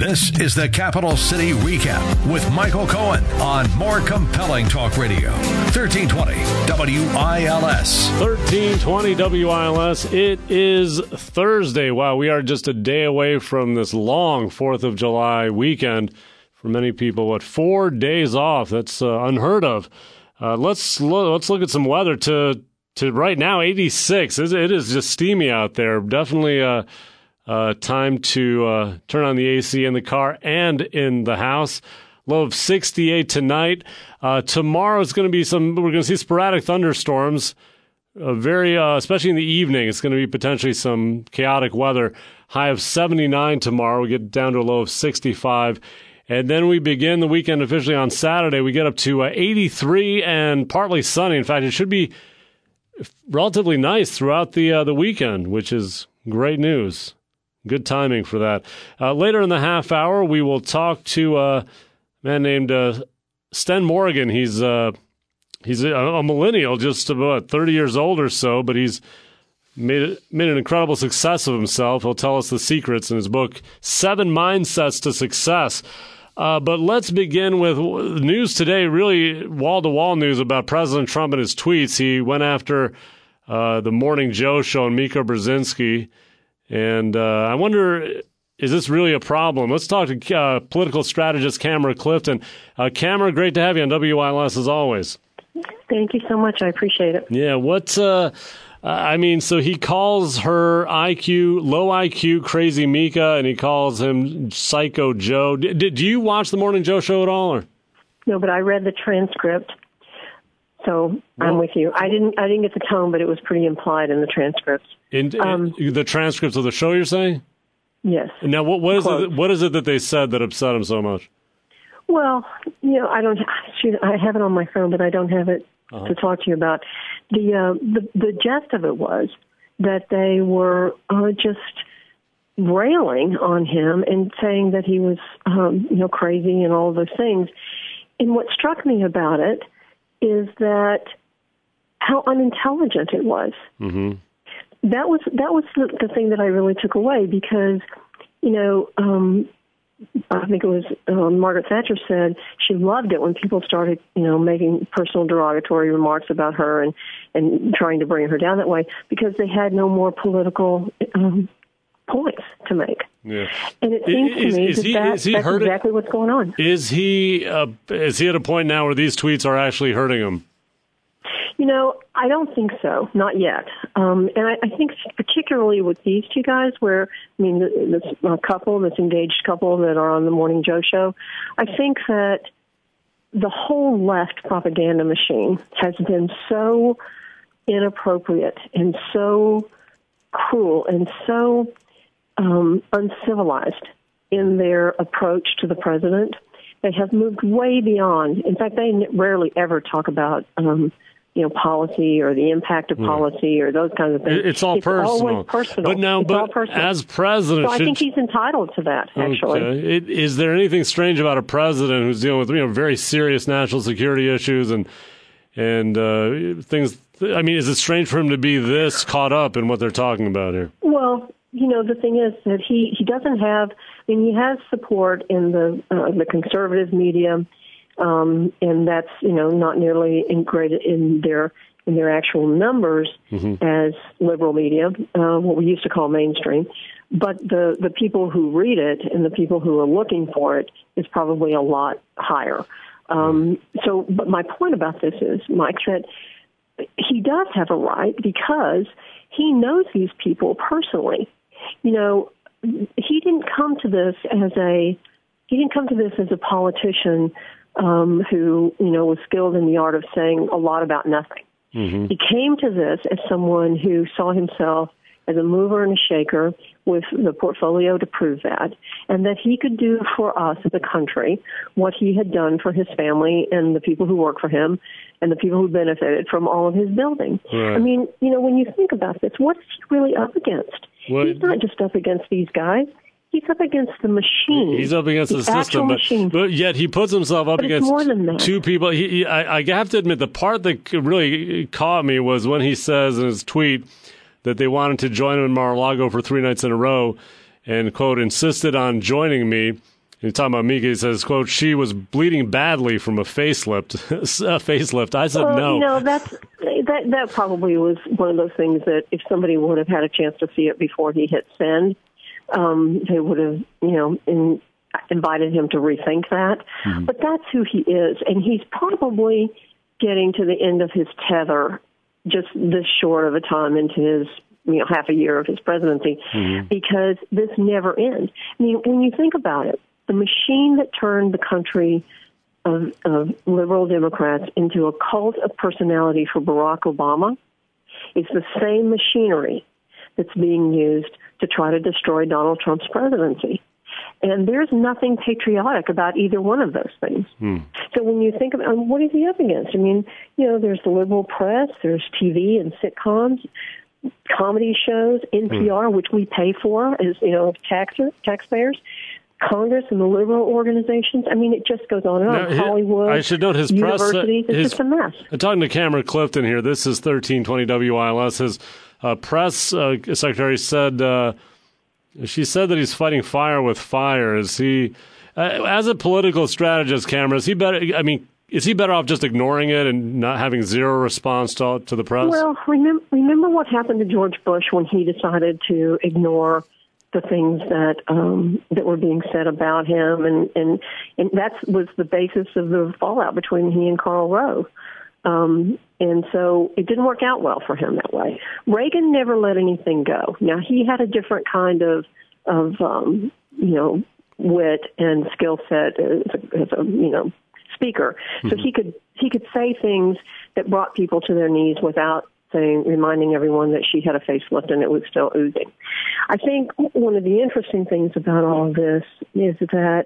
This is the Capital City Recap with Michael Cohen on More Compelling Talk Radio. 1320 WILS. 1320 WILS. It is Thursday. Wow, we are just a day away from this long 4th of July weekend. For many people, 4 days off? That's unheard of. Let's look at some weather. To right now, 86. It is just steamy out there. Definitely time to turn on the AC in the car and in the house. Low of 68 tonight. Tomorrow it's going to be we're going to see sporadic thunderstorms. Especially in the evening, it's going to be potentially some chaotic weather. High of 79 tomorrow. We get down to a low of 65. And then we begin the weekend officially on Saturday. We get up to 83 and partly sunny. In fact, it should be relatively nice throughout the weekend, which is great news. Good timing for that. Later in the half hour, we will talk to a man named Sten Morgan. He's a millennial, just about 30 years old or so, but he's made an incredible success of himself. He'll tell us the secrets in his book, 7 Mindsets to Success. But let's begin with news today, really wall-to-wall news about President Trump and his tweets. He went after the Morning Joe show and Mika Brzezinski. And I wonder, is this really a problem? Let's talk to political strategist Camera Clifton. Camera, great to have you on WILS as always. Thank you so much. I appreciate it. Yeah, so he calls her low IQ, crazy Mika, and he calls him Psycho Joe. Do you watch the Morning Joe show at all? Or? No, but I read the transcript, so I'm with you. I didn't get the tone, but it was pretty implied in the transcript. In the transcripts of the show, you're saying? Yes. Now, what is it that they said that upset him so much? Well, I have it on my phone, but I don't have it to talk to you about. The gist of it was that they were just railing on him and saying that he was, crazy and all of those things. And what struck me about it is that how unintelligent it was. Mm-hmm. That was the thing that I really took away because, I think it was Margaret Thatcher said she loved it when people started, making personal derogatory remarks about her and trying to bring her down that way because they had no more political points to make. Yeah. And it seems to me that's exactly what's going on. Is he at a point now where these tweets are actually hurting him? I don't think so, not yet. And I think particularly with these two guys this engaged couple that are on the Morning Joe show, I think that the whole left propaganda machine has been so inappropriate and so cruel and so uncivilized in their approach to the president. They have moved way beyond. In fact, they rarely ever talk about policy or the impact of policy or those kinds of things. It's all personal. Always personal. But as president, so I think he's entitled to that. Actually, is there anything strange about a president who's dealing with very serious national security issues and things? I mean, is it strange for him to be this caught up in what they're talking about here? Well, the thing is that he doesn't have. I mean, he has support in the conservative media. And that's, not nearly integrated in their actual numbers as liberal media, what we used to call mainstream. But the people who read it and the people who are looking for it is probably a lot higher. But my point about this is, Mike, that he does have a right because he knows these people personally. He didn't come to this as a politician who, was skilled in the art of saying a lot about nothing. Mm-hmm. He came to this as someone who saw himself as a mover and a shaker with the portfolio to prove that, and that he could do for us as a country what he had done for his family and the people who work for him and the people who benefited from all of his building. Right. I mean, when you think about this, what is he really up against? He's not just up against these guys. He's up against the machine. He's up against the system, but yet he puts himself up against two people. I have to admit, the part that really caught me was when he says in his tweet that they wanted to join him in Mar-a-Lago for 3 nights in a row, and, quote, insisted on joining me. He's talking about Mika. He says, quote, she was bleeding badly from a facelift. I said no. That probably was one of those things that if somebody would have had a chance to see it before he hit send, they would have, invited him to rethink that. Mm-hmm. But that's who he is, and he's probably getting to the end of his tether just this short of a time into his, half a year of his presidency, because this never ends. I mean, when you think about it, the machine that turned the country of liberal Democrats into a cult of personality for Barack Obama is the same machinery that's being used to try to destroy Donald Trump's presidency. And there's nothing patriotic about either one of those things. So when you think about what is he up against? I mean, there's the liberal press, there's TV and sitcoms, comedy shows, NPR, which we pay for as, taxpayers, Congress and the liberal organizations. I mean, it just goes on and on. Hollywood, I should note his universities, press, it's just a mess. I'm talking to Cameron Clifton here. This is 1320 WILS. His press secretary said... she said that he's fighting fire with fire. Is he, as a political strategist, Cameron, is he better off just ignoring it and not having zero response to the press? Well, remember what happened to George Bush when he decided to ignore the things that were being said about him, and that was the basis of the fallout between he and Karl Rove. And so it didn't work out well for him that way. Reagan never let anything go. Now, he had a different kind of wit and skill set as a speaker. So he could say things that brought people to their knees without reminding everyone that she had a facelift and it was still oozing. I think one of the interesting things about all of this is that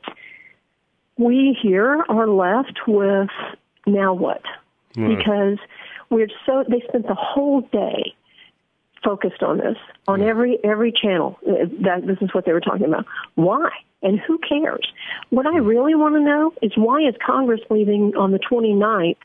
we here are left with now what? Right. Because they spent the whole day focused on this, on every channel. This is what they were talking about. Why? And who cares? What I really want to know is why is Congress leaving on the 29th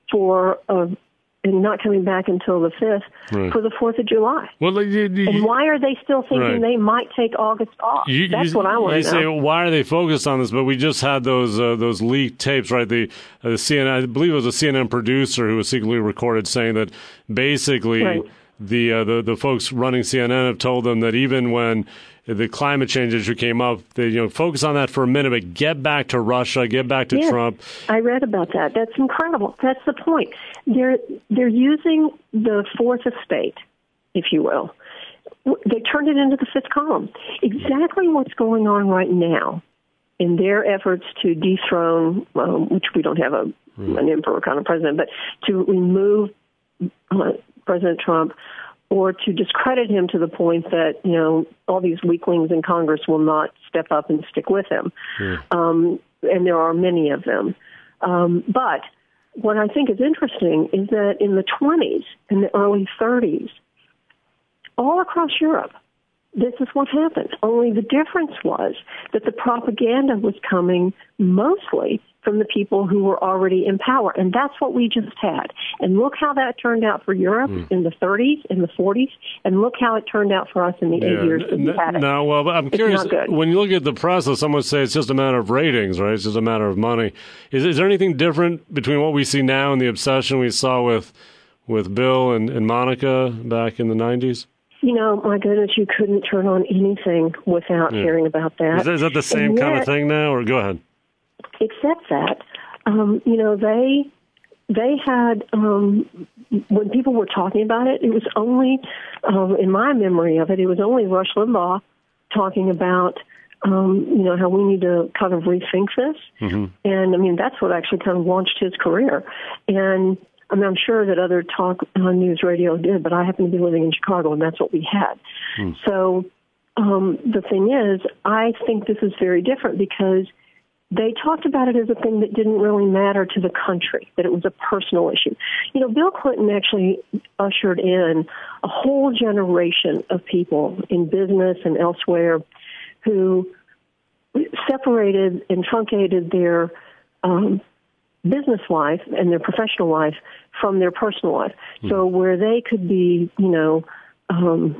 and not coming back until the 5th for the 4th of July? Well, and why are they still thinking they might take August off? That's what I want to know. You say, why are they focused on this? But we just had those leaked tapes, right? The CNN, I believe it was a CNN producer who was secretly recorded saying that basically the folks running CNN have told them that even when the climate change issue came up, they focus on that for a minute, but get back to Russia, get back to Trump. I read about that. That's incredible. That's the point. They're using the fourth estate, if you will. They turned it into the fifth column. Exactly what's going on right now in their efforts to dethrone, which we don't have an emperor kind of president, but to remove President Trump, or to discredit him to the point that, all these weaklings in Congress will not step up and stick with him. And there are many of them. But what I think is interesting is that in the 20s and the early 30s, all across Europe, this is what happened. Only the difference was that the propaganda was coming mostly from the people who were already in power. And that's what we just had. And look how that turned out for Europe in the 30s, in the 40s, and look how it turned out for us in the 8 years that we had it. No, well, I'm curious, when you look at the press, some would say it's just a matter of ratings, right? It's just a matter of money. Is there anything different between what we see now and the obsession we saw with Bill and Monica back in the 90s? My goodness, you couldn't turn on anything without hearing about that. Is that the same kind of thing now, or go ahead? Except that, they had, when people were talking about it, it was only, in my memory of it, it was only Rush Limbaugh talking about, how we need to kind of rethink this. And, that's what actually kind of launched his career. And I'm sure that other talk news radio did, but I happen to be living in Chicago, and that's what we had. So the thing is, I think this is very different because they talked about it as a thing that didn't really matter to the country, that it was a personal issue. Bill Clinton actually ushered in a whole generation of people in business and elsewhere who separated and truncated their business life and their professional life from their personal life. So where they could be,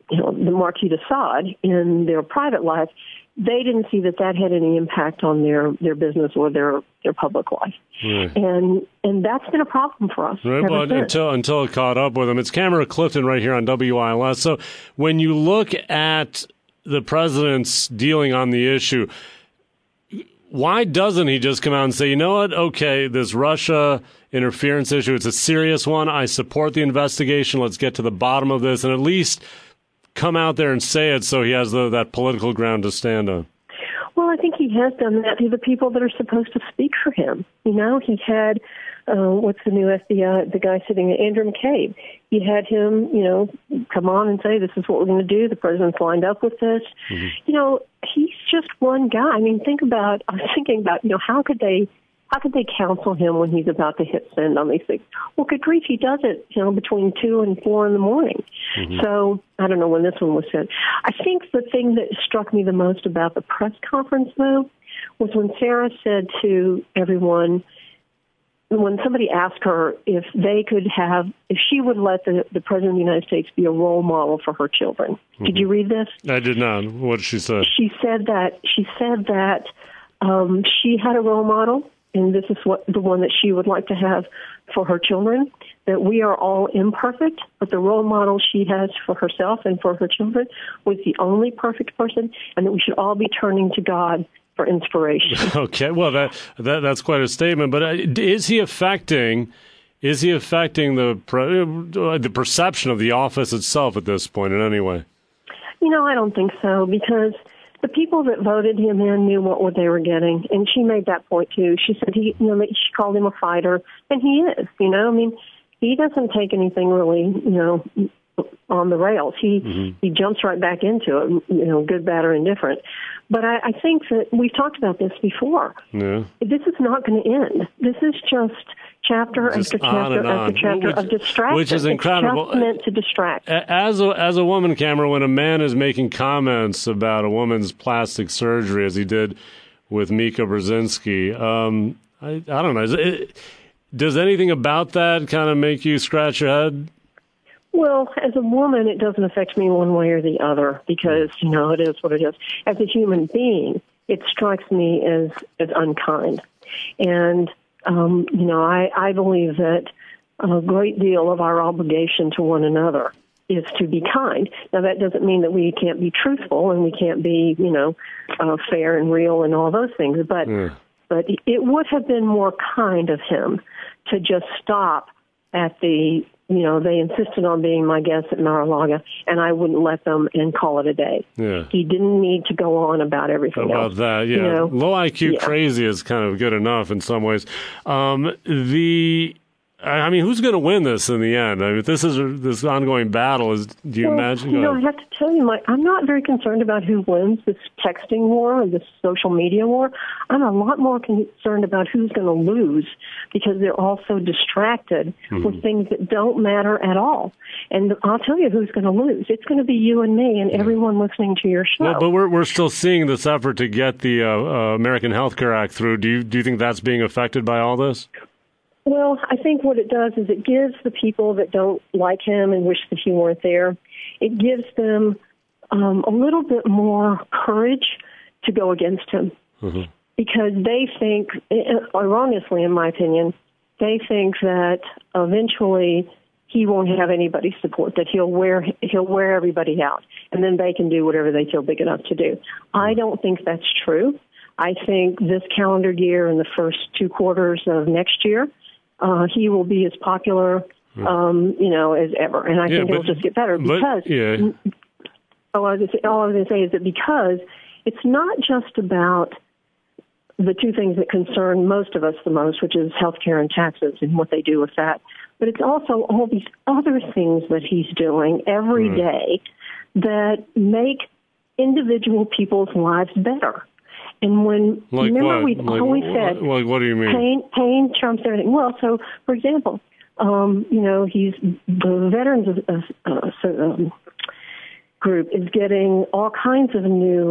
the Marquis de Sade in their private life, they didn't see that had any impact on their business or their public life. Right. And that's been a problem for us. Right, but until it caught up with them. It's Tamara Clifton right here on WILS. So when you look at the president's dealing on the issue, why doesn't he just come out and say, you know what, okay, this Russia interference issue, it's a serious one. I support the investigation. Let's get to the bottom of this, and at least come out there and say it so he has that political ground to stand on? Well, I think he has done that to the people that are supposed to speak for him. He had, what's the new FBI, the guy sitting there, Andrew McCabe. He had him, come on and say, this is what we're going to do. The president's lined up with this. Mm-hmm. He's just one guy. I mean, I was thinking about, how could they counsel him when he's about to hit send on these things? Well, good grief, he does it, between 2 and 4 in the morning. Mm-hmm. So I don't know when this one was said. I think the thing that struck me the most about the press conference, though, was when Sarah said to everyone, when somebody asked her if she would let the President of the United States be a role model for her children. Mm-hmm. Did you read this? I did not. What did she say? She said that she had a role model, and this is the one that she would like to have for her children, that we are all imperfect, but the role model she has for herself and for her children was the only perfect person, and that we should all be turning to God for inspiration. Okay, well, that's quite a statement, but is he affecting the perception of the office itself at this point in any way? I don't think so, because the people that voted him in knew what they were getting, and she made that point too. She said she called him a fighter, and he is. He doesn't take anything really, on the rails. He jumps right back into it, good, bad, or indifferent. But I think that we've talked about this before. Yeah. This is not going to end. This is just chapter after chapter after chapter of distraction. Which is incredible. It's just meant to distract. As a woman, Cameron, when a man is making comments about a woman's plastic surgery, as he did with Mika Brzezinski, I don't know. Does anything about that kind of make you scratch your head? Well, as a woman, it doesn't affect me one way or the other because, it is what it is. As a human being, it strikes me as unkind. And, I believe that a great deal of our obligation to one another is to be kind. Now, that doesn't mean that we can't be truthful and we can't be, fair and real and all those things. But it would have been more kind of him to just stop at the, they insisted on being my guest at Mar-a-Lago, and I wouldn't let them and call it a day. Yeah. He didn't need to go on about everything else. About that, yeah. Low IQ crazy is kind of good enough in some ways. Who's going to win this in the end? If this is this ongoing battle, do you imagine? I have to tell you, I'm not very concerned about who wins this texting war or this social media war. I'm a lot more concerned about who's going to lose because they're all so distracted with things that don't matter at all. And I'll tell you who's going to lose. It's going to be you and me and everyone listening to your show. Well, but we're still seeing this effort to get the American Health Care Act through. Do you think that's being affected by all this? Well, I think what it does is it gives the people that don't like him and wish that he weren't there, it gives them a little bit more courage to go against him. Mm-hmm. Because they think, erroneously in my opinion, they think that eventually he won't have anybody's support, that he'll wear everybody out, and then they can do whatever they feel big enough to do. I don't think that's true. I think this calendar year and the first 2 quarters of next year, he will be as popular, as ever. And I think it'll just get better because all I was going to say is that because it's not just about the two things that concern most of us the most, which is healthcare and taxes and what they do with that, but it's also all these other things that he's doing every day that make individual people's lives better. And remember we've always said, what do you mean? Pain trumps everything. Well, so for example, he's the veterans group is getting all kinds of new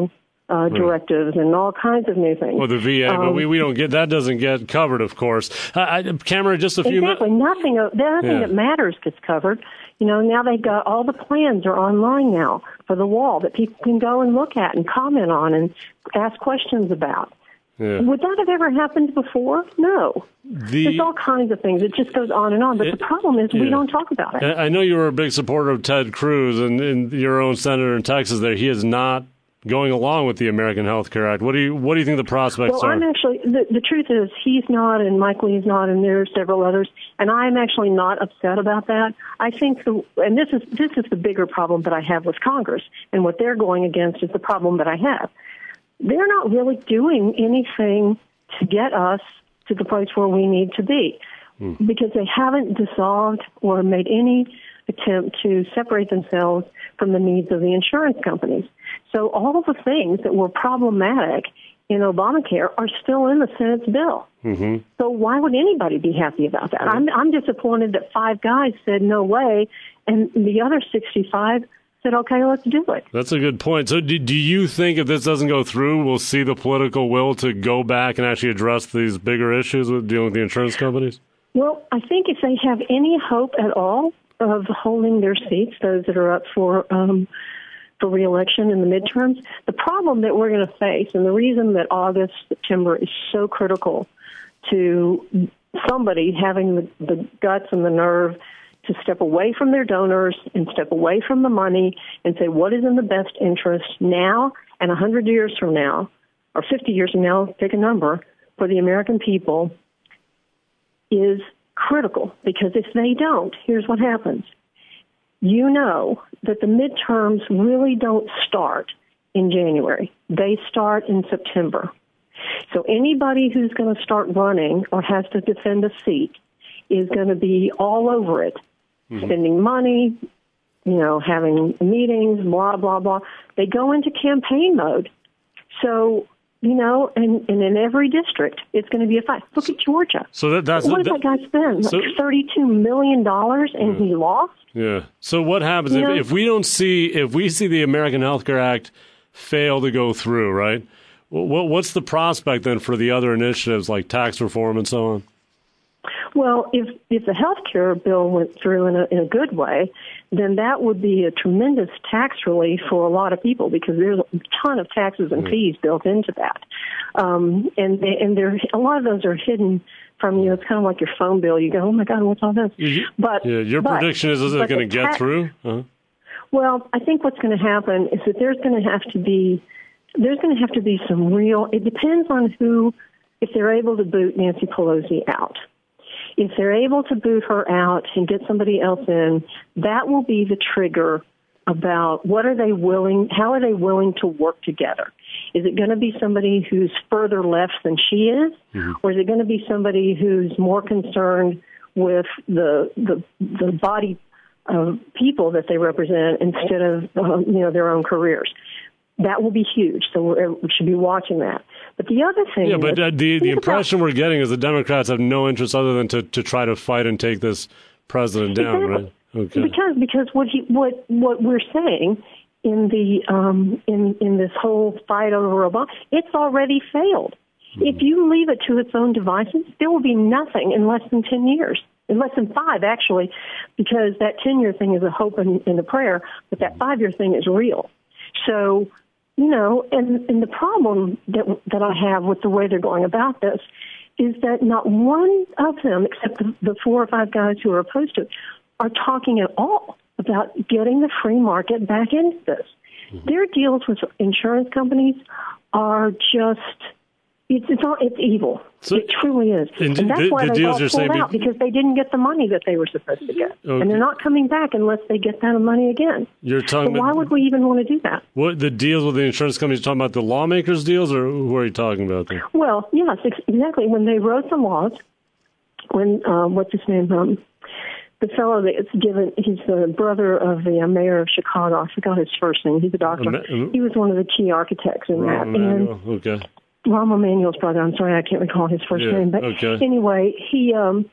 directives and all kinds of new things. Well, the VA, but we don't get that. Doesn't get covered, of course. Cameron, just a few minutes. Exactly. Nothing that matters gets covered. Now they've got all the plans are online now for the wall that people can go and look at and comment on and ask questions about. Yeah. Would that have ever happened before? No. There's all kinds of things. It just goes on and on. But the problem is we don't talk about it. I know you were a big supporter of Ted Cruz and your own senator in Texas there. He is not going along with the American Health Care Act. What do you think the prospects are? I'm actually, the truth is he's not, and Mike Lee's not, and there are several others, and I'm actually not upset about that. I think, and this is the bigger problem that I have with Congress, and what they're going against is the problem that I have. They're not really doing anything to get us to the place where we need to be because they haven't dissolved or made any attempt to separate themselves from the needs of the insurance companies. So all of the things that were problematic in Obamacare are still in the Senate's bill. Mm-hmm. So why would anybody be happy about that? I'm disappointed that 5 guys said no way, and the other 65 said, okay, let's do it. That's a good point. So do you think if this doesn't go through, we'll see the political will to go back and actually address these bigger issues with dealing with the insurance companies? Well, I think if they have any hope at all of holding their seats, those that are up for re-election in the midterms, the problem that we're going to face, and the reason that August, September is so critical to somebody having the guts and the nerve to step away from their donors and step away from the money and say what is in the best interest now and 100 years from now, or 50 years from now, pick a number, for the American people is critical. Because if they don't, here's what happens. You know that the midterms really don't start in January. They start in September. So anybody who's going to start running or has to defend a seat is going to be all over it, spending money, having meetings, blah, blah, blah. They go into campaign mode. So, and in every district, it's going to be a fight. Look at Georgia. So what did that guy spend? Like $32 million and he lost? Yeah. So what happens if we see the American Health Care Act fail to go through, right? What's the prospect then for the other initiatives like tax reform and so on? Well, if the health care bill went through in a good way, then that would be a tremendous tax relief for a lot of people because there's a ton of taxes and fees built into that, and a lot of those are hidden from you. It's kind of like your phone bill. You go, oh my God, what's all this? Your prediction is it going to get through? Uh-huh. Well, I think what's going to happen is that there's going to have to be some real. It depends on if they're able to boot Nancy Pelosi out. If they're able to boot her out and get somebody else in, that will be the trigger about how are they willing to work together? Is it going to be somebody who's further left than she is? Mm-hmm. Or is it going to be somebody who's more concerned with the body of people that they represent instead of their own careers? That will be huge, so we should be watching that. But the other thing but the impression we're getting is the Democrats have no interest other than to try to fight and take this president down, right? Okay. Because what we're saying in the in this whole fight over Obama, it's already failed. Mm-hmm. If you leave it to its own devices, there will be nothing in less than 10 years. In less than 5, actually, because that 10-year thing is a hope and a prayer, but that 5-year thing is real. So, and the problem that I have with the way they're going about this is that not one of them, except the 4 or 5 guys who are opposed to it, are talking at all about getting the free market back into this. Mm-hmm. Their deals with insurance companies are just, it's evil. So, it truly is. And that's why they all pulled out, because they didn't get the money that they were supposed to get. Okay. And they're not coming back unless they get that money again. So why would we even want to do that? What the deals with the insurance companies, talking about the lawmakers' deals, or who are you talking about there? Well, yes, exactly. When they wrote the laws, when, what's his name, the fellow that's given, he's the brother of the mayor of Chicago. I forgot his first name. He's a doctor. He was one of the key architects in that. Okay. Rahm Emanuel's brother. I'm sorry, I can't recall his first name. But anyway, he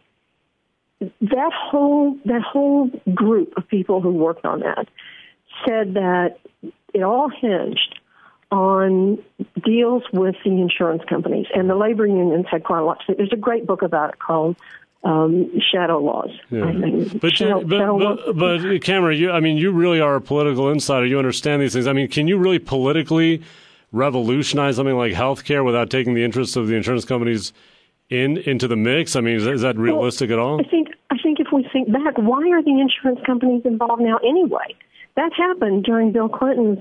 that whole group of people who worked on that said that it all hinged on deals with the insurance companies, and the labor unions had quite a lot to say. There's a great book about it called Shadow Laws. Yeah. But Cameron, you really are a political insider. You understand these things. I mean, can you really politically revolutionize something like healthcare without taking the interests of the insurance companies into the mix? I mean, is that realistic at all? I think if we think back, why are the insurance companies involved now anyway? That happened during Bill Clinton's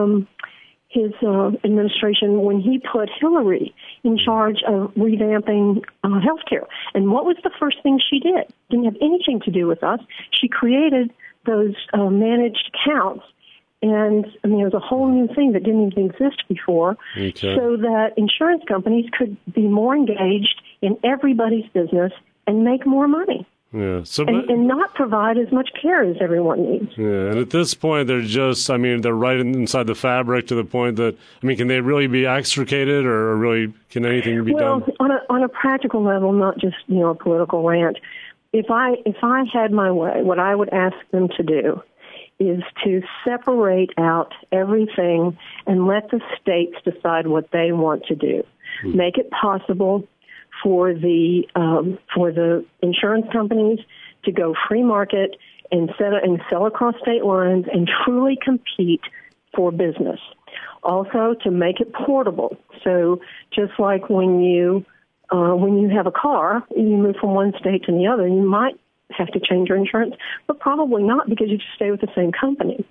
his administration when he put Hillary in charge of revamping healthcare. And what was the first thing she did? Didn't have anything to do with us. She created those managed accounts. And, it was a whole new thing that didn't even exist before, so that insurance companies could be more engaged in everybody's business and make more money. Yeah. And not provide as much care as everyone needs. Yeah. And at this point, they're just, they're right inside the fabric to the point that, can they really be extricated or really can anything be done? Well, on a practical level, not just, a political rant, if I had my way, what I would ask them to do is to separate out everything and let the states decide what they want to do. Make it possible for the insurance companies to go free market and sell across state lines and truly compete for business. Also, to make it portable. So just like when you have a car, you move from one state to the other, you might have to change your insurance, but probably not because you just stay with the same company.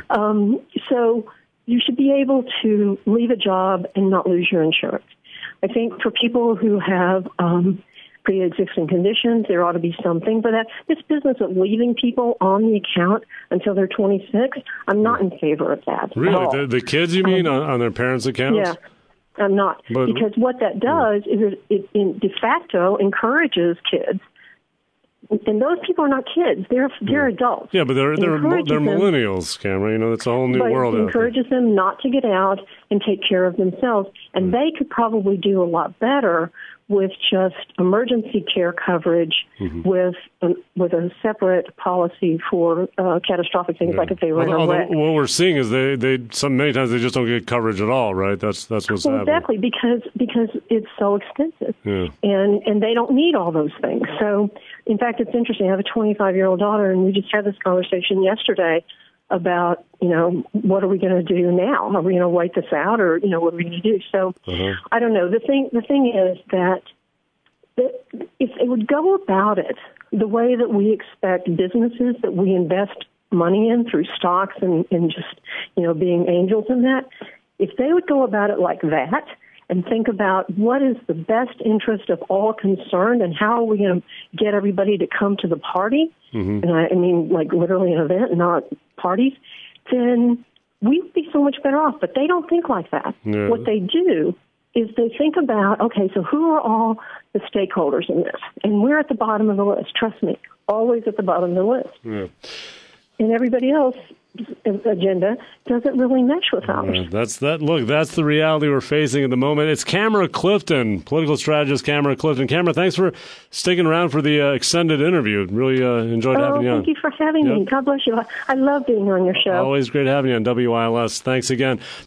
So you should be able to leave a job and not lose your insurance. I think for people who have pre-existing conditions, there ought to be something for that. This business of leaving people on the account until they're 26, I'm not in favor of that. Really? The kids, you mean, on their parents' accounts? Yeah, I'm not. Because what that does is it de facto encourages kids. And those people are not kids; they're adults. Yeah, but they're millennials, Cameron. It's a whole new world. It encourages them not to get out and take care of themselves, and they could probably do a lot better with just emergency care coverage, with a separate policy for catastrophic things, like if they were in a wreck. What we're seeing is many times they just don't get coverage at all, right? That's what's happening. Exactly, because it's so expensive, and they don't need all those things. So, in fact, it's interesting. I have a 25-year-old daughter, and we just had this conversation yesterday about, what are we going to do now? Are we going to wait this out, or what are we going to do? So, I don't know. The thing is that if they would go about it the way that we expect businesses that we invest money in through stocks and just being angels in that, if they would go about it like that and think about what is the best interest of all concerned and how are we going to get everybody to come to the party, and I mean like literally an event, not parties, then we'd be so much better off. But they don't think like that. Yeah. What they do is they think about, okay, so who are all the stakeholders in this? And we're at the bottom of the list. Trust me, always at the bottom of the list. Yeah. And everybody else's agenda doesn't really mesh with ours. That's the reality we're facing at the moment. It's Camera Clifton, political strategist Camera Clifton. Camera, thanks for sticking around for the extended interview. Really enjoyed having you on. Thank you for having me. God bless you. I love being on your show. Always great having you on WILS. Thanks again.